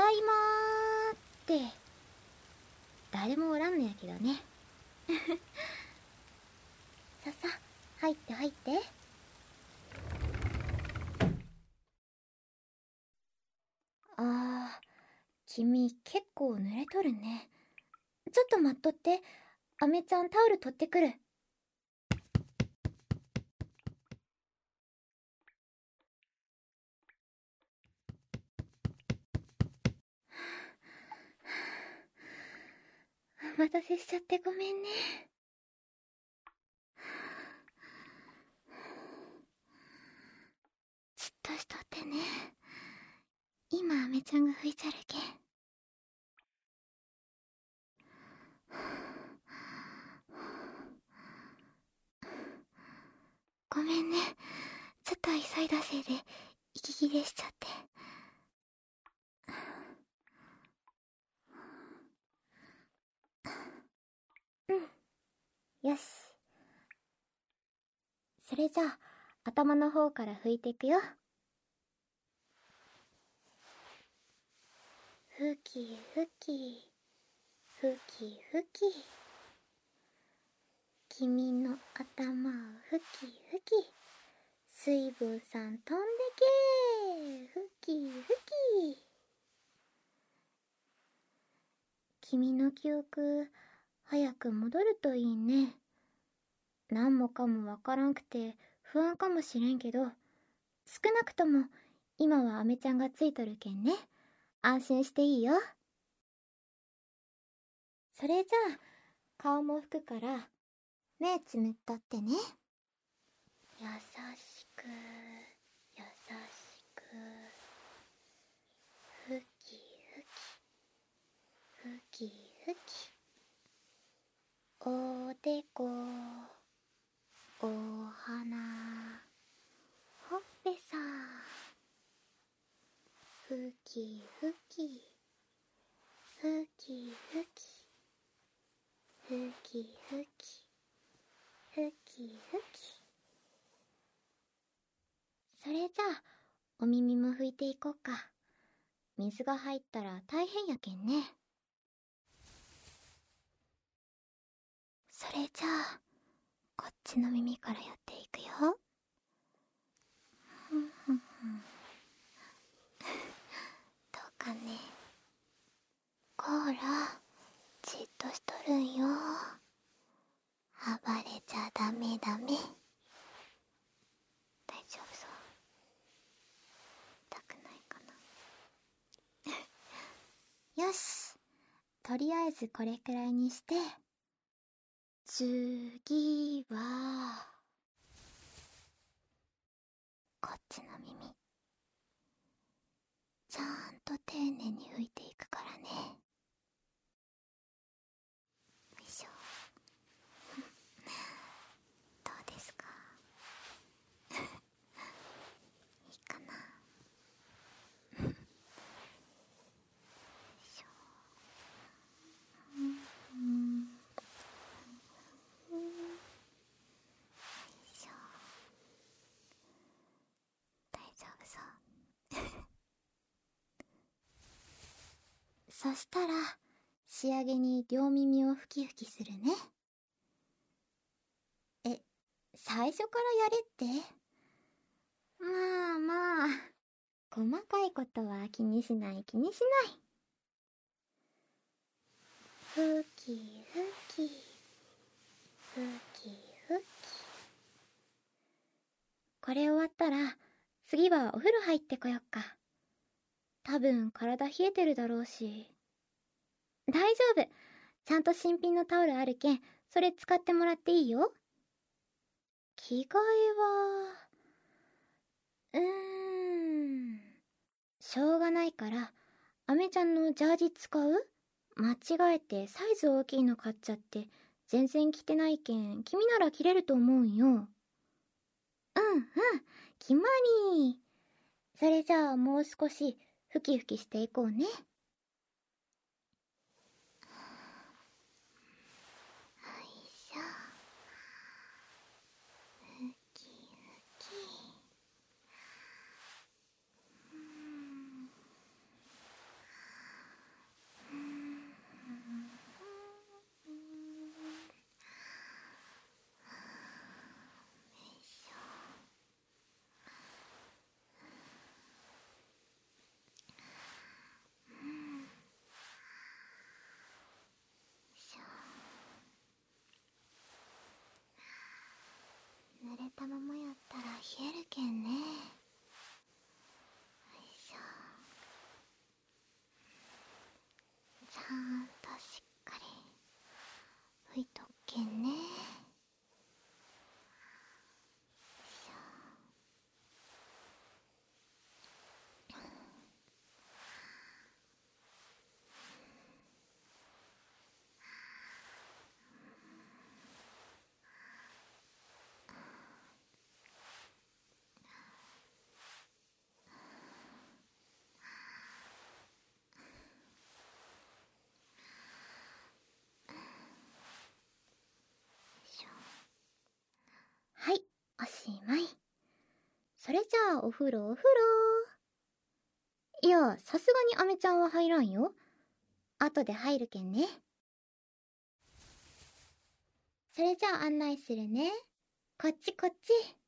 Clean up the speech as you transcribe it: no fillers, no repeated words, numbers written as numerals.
だいまーって誰もおらんのやけどね。ささ、入って入って。君結構濡れとるね。ちょっと待っとって。アメちゃんタオル取ってくる。お待たせしちゃってごめんね。じっとしとってね。今アメちゃんが吹いちゃるけん。ごめんね。ちょっと急いだせいで息切れしちゃって。よし。それじゃあ頭の方から拭いていくよ。ふきふきふきふき、君の頭をふきふき、水分さん飛んでけー、ふきふき。君の記憶早く戻るといいね。何もかもわからんくて不安かもしれんけど、少なくとも今はアメちゃんがついとるけんね。安心していいよ。それじゃあ顔も拭くから目つむっとってね。優しく優しく、ふきふきふきふき。おでこ、お鼻、ほっぺさ、ふきふきふきふきふきふきふきふき。それじゃあお耳も拭いていこうか。水が入ったら大変やけんね。それじゃあこっちの耳からやっていくよ。ふんふんふん。どうかね。コーラじっとしとるんよ。暴れちゃダメダメ。大丈夫そう。痛くないかな。よし、とりあえずこれくらいにして、次はこっちの耳ちゃんと丁寧に拭いていくからね。よいしょ。どうですか？いいかな？よいしょ。よいしょ。大丈夫そう。そしたら仕上げに両耳をふきふきするね。最初からやれって？まあまあ、細かいことは気にしない気にしない。ふきふきふきふき。これ終わったら次はお風呂入ってこよっか。多分体冷えてるだろうし。大丈夫、ちゃんと新品のタオルあるけんそれ使ってもらっていいよ。着替えはしょうがないからアメちゃんのジャージ使う？間違えてサイズ大きいの買っちゃって全然着てないけん君なら着れると思うんよ。うんうん、決まり。それじゃあもう少しふきふきしていこうね。よいしょ。ふきふき。 じゃあお風呂。いや、さすがにアメちゃんは入らんよ。後で入るけんね。それじゃあ案内するね。こっち。